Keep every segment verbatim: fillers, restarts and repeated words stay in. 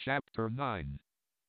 Chapter nine.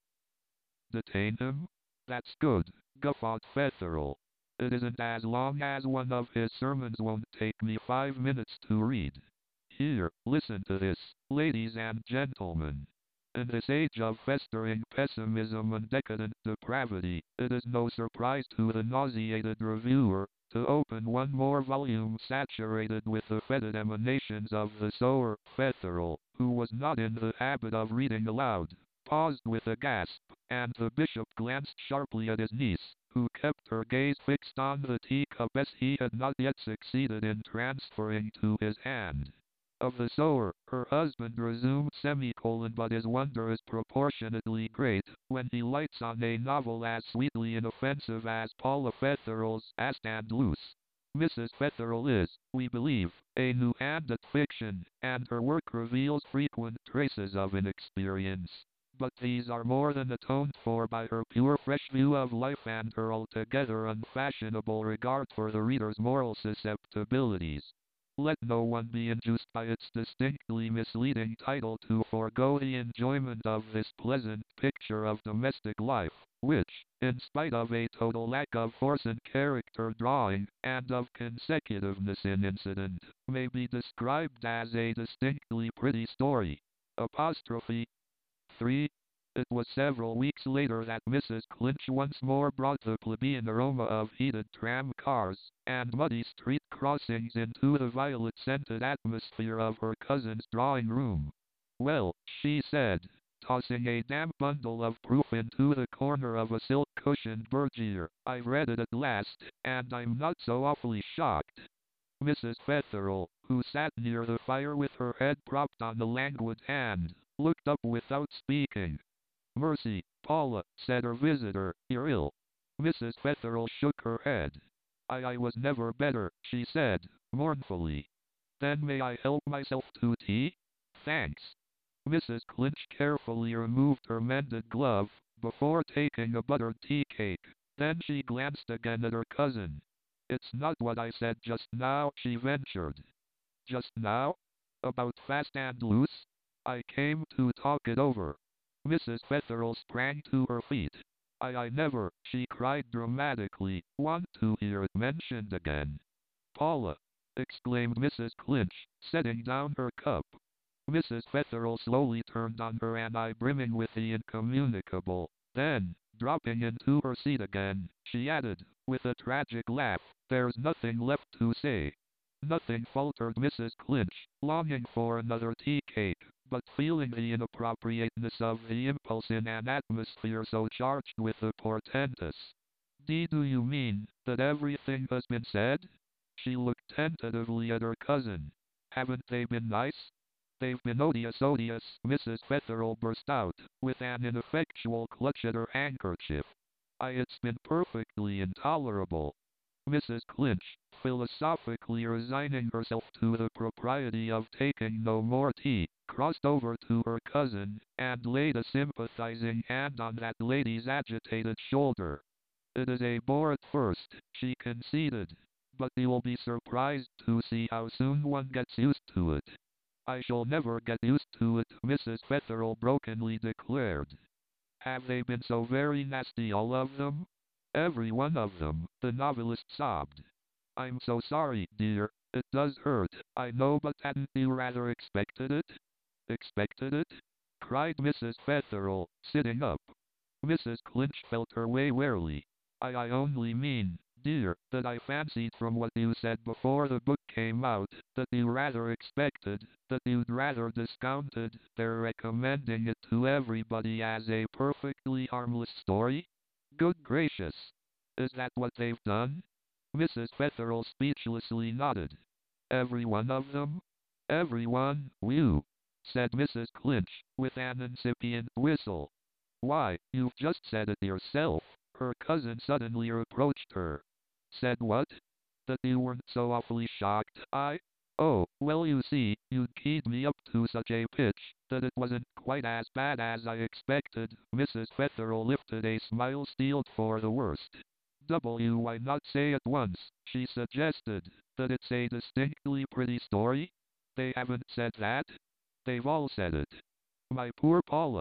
Detain him? That's good, guffawed Fetherell. It isn't as long as one of his sermons won't take me five minutes to read. Here, listen to this, ladies and gentlemen. In this age of festering pessimism and decadent depravity, it is no surprise to the nauseated reviewer to open one more volume saturated with the fetid emanations of the sower, Fetherell, who was not in the habit of reading aloud, paused with a gasp, and the bishop glanced sharply at his niece, who kept her gaze fixed on the teacup as he had not yet succeeded in transferring to his hand. Of the sower, her husband resumed semicolon, but his wonder is proportionately great when he lights on a novel as sweetly inoffensive as Paula Fetherell's A Stand Loose. Missus Fetherell is, we believe, a new hand at fiction, and her work reveals frequent traces of inexperience. But these are more than atoned for by her pure fresh view of life and her altogether unfashionable regard for the reader's moral susceptibilities. Let no one be induced by its distinctly misleading title to forego the enjoyment of this pleasant picture of domestic life, which, in spite of a total lack of force in character drawing, and of consecutiveness in incident, may be described as a distinctly pretty story. Apostrophe three. It was several weeks later that Missus Clinch once more brought the plebeian aroma of heated tram cars and muddy street crossings into the violet-scented atmosphere of her cousin's drawing-room. "Well," she said, tossing a damp bundle of proof into the corner of a silk-cushioned burgier, "I've read it at last, and I'm not so awfully shocked." Missus Fetherell, who sat near the fire with her head propped on a languid hand, looked up without speaking. "Mercy, Paula," said her visitor, "you're ill." Missus Fetherell shook her head. I, I was never better," she said, mournfully. "Then may I help myself to tea?" "Thanks." Missus Clinch carefully removed her mended glove, before taking a buttered tea cake. Then she glanced again at her cousin. "It's not what I said just now," she ventured. "Just now? About Fast and Loose? I came to talk it over." Missus Fetherell sprang to her feet. I, I never," she cried dramatically, "want to hear it mentioned again." "Paula!" exclaimed Missus Clinch, setting down her cup. Missus Fetherell slowly turned on her, an eye brimming with the incommunicable. Then, dropping into her seat again, she added, with a tragic laugh, "There's nothing left to say." "Nothing," faltered Missus Clinch, longing for another tea cake, but feeling the inappropriateness of the impulse in an atmosphere so charged with the portentous. "D do you mean that everything has been said?" She looked tentatively at her cousin. "Haven't they been nice?" "They've been odious, odious," Missus Fetherell burst out, with an ineffectual clutch at her handkerchief. "I, it's been perfectly intolerable." Missus Clinch, philosophically resigning herself to the propriety of taking no more tea, crossed over to her cousin, and laid a sympathizing hand on that lady's agitated shoulder. "It is a bore at first," she conceded, "but you'll be surprised to see how soon one gets used to it." "I shall never get used to it," Missus Fetherell brokenly declared. "Have they been so very nasty, all of them?" "Every one of them," the novelist sobbed. "I'm so sorry, dear. It does hurt, I know, but hadn't you rather expected it?" "Expected it?" cried Missus Fetherell, sitting up. Missus Clinch felt her way warily. I, I only mean, dear, that I fancied from what you said before the book came out, that you rather expected, that you'd rather discounted their recommending it to everybody as a perfectly harmless story." "Good gracious! Is that what they've done?" Missus Fetherell speechlessly nodded. "Every one of them?" "Every one, whew!" said Missus Clinch, with an incipient whistle. "Why, you've just said it yourself," her cousin suddenly reproached her. "Said what?" "That you weren't so awfully shocked, I... Oh, well, you see, you'd keyed me up to such a pitch, that it wasn't quite as bad as I expected." Missus Fetherell lifted a smile steeled for the worst. "W why not say at once," she suggested, "that it's a distinctly pretty story?" "They haven't said that?" "They've all said it." "My poor Paula!"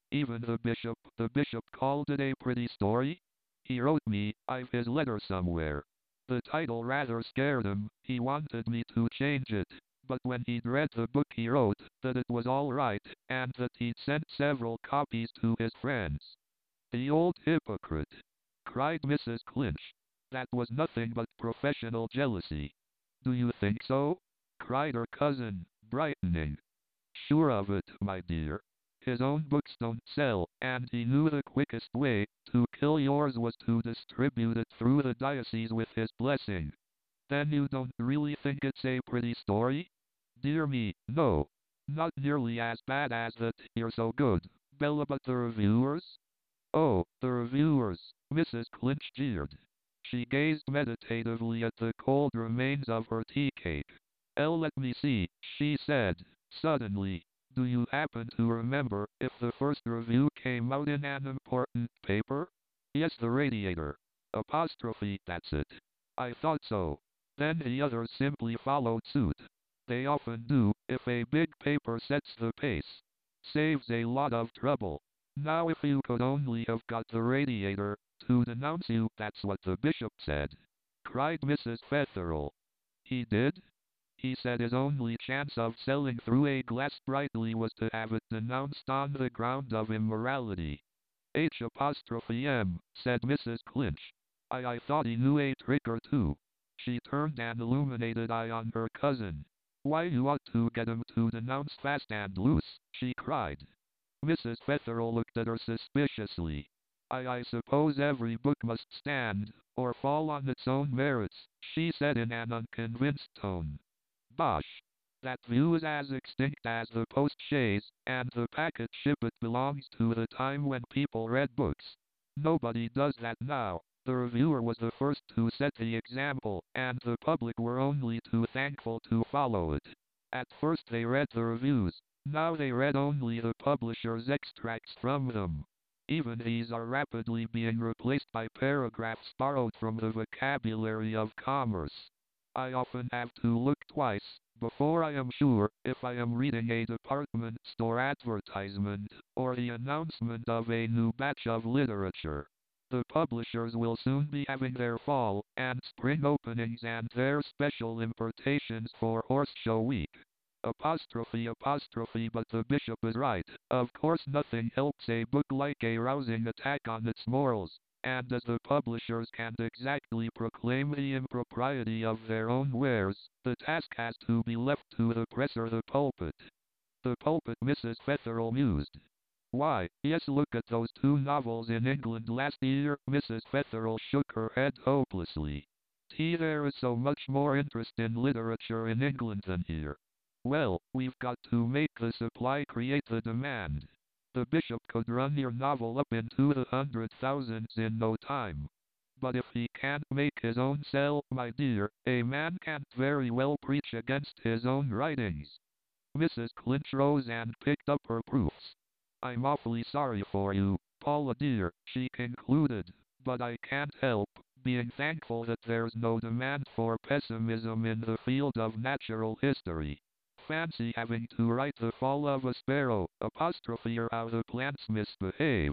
Even the bishop, the bishop called it a pretty story. He wrote me, I've his letter somewhere. The title rather scared him, he wanted me to change it, but when he'd read the book he wrote that it was all right, and that he'd sent several copies to his friends. The old hypocrite! Cried Missus Clinch. That was nothing but professional jealousy. Do you think so? Cried her cousin, brightening. Sure of it, my dear. His own books don't sell, and he knew the quickest way to kill yours was to distribute it through the diocese with his blessing. Then you don't really think it's a pretty story? Dear me, no. Not nearly as bad as that, you're so good, Bella, but the reviewers? Oh, the reviewers, Missus Clinch jeered. She gazed meditatively at the cold remains of her tea cake. "Oh, let me see," she said, suddenly. "Do you happen to remember if the first review came out in an important paper?" "Yes, the Radiator. Apostrophe, that's it." "I thought so." Then the others simply followed suit. They often do, if a big paper sets the pace. Saves a lot of trouble. Now if you could only have got the Radiator to denounce you, that's what the bishop said, cried Missus Fetherell. He did? He said his only chance of selling through a glass brightly was to have it denounced on the ground of immorality. H apostrophe M, said Missus Clinch. I I thought he knew a trick or two. She turned an illuminated eye on her cousin. Why, you ought to get him to denounce fast and loose, she cried. Missus Fetherell looked at her suspiciously. I I suppose every book must stand, or fall on its own merits, she said in an unconvinced tone. Bosh! That view is as extinct as the post-chaise, and the packet ship it belongs to the time when people read books. Nobody does that now. The reviewer was the first to set the example, and the public were only too thankful to follow it. At first they read the reviews, now they read only the publisher's extracts from them. Even these are rapidly being replaced by paragraphs borrowed from the vocabulary of commerce. I often have to look twice before I am sure if I am reading a department store advertisement or the announcement of a new batch of literature. The publishers will soon be having their fall and spring openings and their special importations for Horse Show Week. Apostrophe apostrophe but the bishop is right. Of course nothing helps a book like a rousing attack on its morals, and as the publishers can't exactly proclaim the impropriety of their own wares, the task has to be left to the press or the pulpit. The pulpit, Missus Fetherell mused. Why, yes, look at those two novels in England last year. Missus Fetherell shook her head hopelessly. T there is so much more interest in literature in England than here. Well, we've got to make the supply create the demand. The bishop could run your novel up into the hundred thousands in no time. But if he can't make his own sell, my dear, a man can't very well preach against his own writings. Missus Clinch rose and picked up her proofs. I'm awfully sorry for you, Paula dear, she concluded, but I can't help being thankful that there's no demand for pessimism in the field of natural history. Fancy having to write the fall of a sparrow, apostrophe or how the plants misbehave.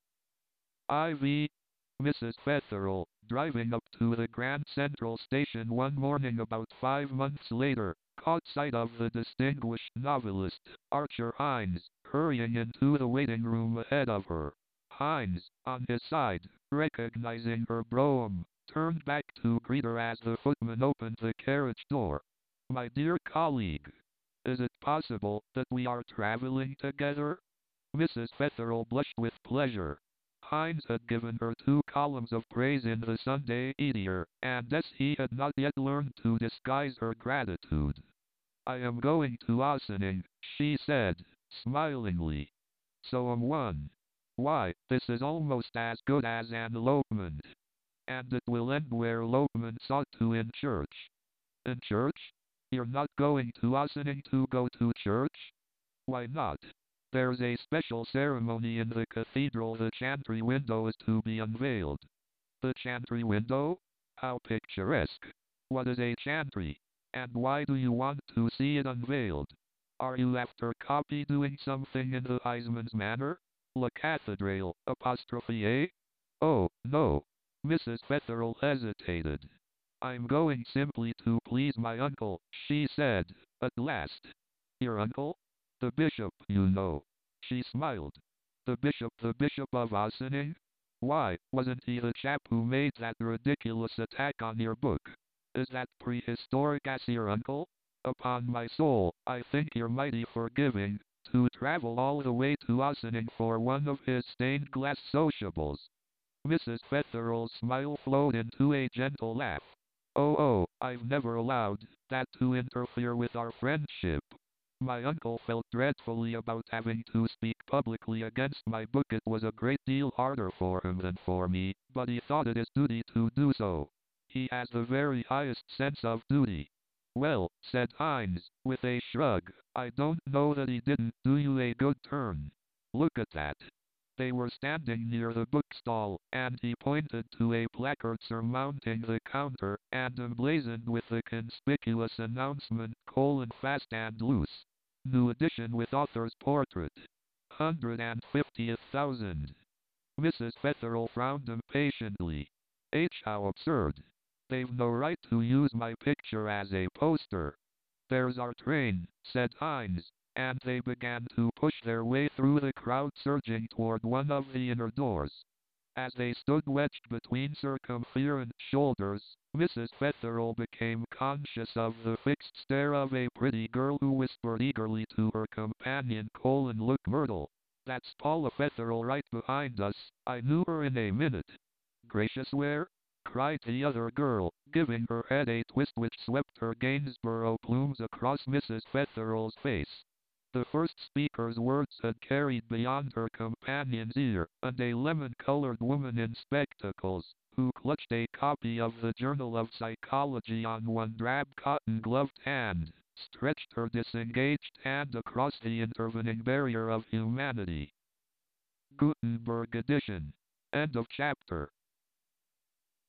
I V Missus Fetherell, driving up to the Grand Central Station one morning about five months later, caught sight of the distinguished novelist, Archer Hines, hurrying into the waiting room ahead of her. Hines, on his side, recognizing her brougham, turned back to greet her as the footman opened the carriage door. My dear colleague, is it possible that we are traveling together? Missus Fetherell blushed with pleasure. Hines had given her two columns of praise in the Sunday Eater, and as he had not yet learned to disguise her gratitude. I am going to Ossining, she said, smilingly. So am one. Why, this is almost as good as an elopement. And it will end where elopements ought to in church. In church? You're not going to Ossining to go to church? Why not? There's a special ceremony in the cathedral. The chantry window is to be unveiled. The chantry window? How picturesque. What is a chantry? And why do you want to see it unveiled? Are you after copy doing something in the Heisman's manner? La Cathedral, apostrophe A? Oh, no. Missus Fetherell hesitated. I'm going simply to please my uncle, she said, at last. Your uncle? The bishop, you know. She smiled. The bishop, the bishop of Ossining? Why, wasn't he the chap who made that ridiculous attack on your book? Is that prehistoric as your uncle? Upon my soul, I think you're mighty forgiving, to travel all the way to Ossining for one of his stained glass sociables. Missus Fetherell's smile flowed into a gentle laugh. Oh, oh, I've never allowed that to interfere with our friendship. My uncle felt dreadfully about having to speak publicly against my book. It was a great deal harder for him than for me, but he thought it his duty to do so. He has the very highest sense of duty. Well, said Hines, with a shrug, I don't know that he didn't do you a good turn. Look at that. They were standing near the bookstall, and he pointed to a placard surmounting the counter, and emblazoned with the conspicuous announcement, colon fast and loose. New edition with author's portrait. Hundred and fiftieth thousand. Missus Fetherell frowned impatiently. H, how absurd. They've no right to use my picture as a poster. There's our train, said Hines, and they began to push their way through the crowd surging toward one of the inner doors. As they stood wedged between circumferent shoulders, Missus Fetherell became conscious of the fixed stare of a pretty girl who whispered eagerly to her companion, colon look Myrtle. That's Paula Fetherell right behind us, I knew her in a minute. Gracious, where? Cried the other girl, giving her head a twist which swept her Gainsborough plumes across Missus Fetherell's face. The first speaker's words had carried beyond her companion's ear, and a lemon-colored woman in spectacles, who clutched a copy of the Journal of Psychology on one drab cotton-gloved hand, stretched her disengaged hand across the intervening barrier of humanity. Gutenberg edition. End of chapter.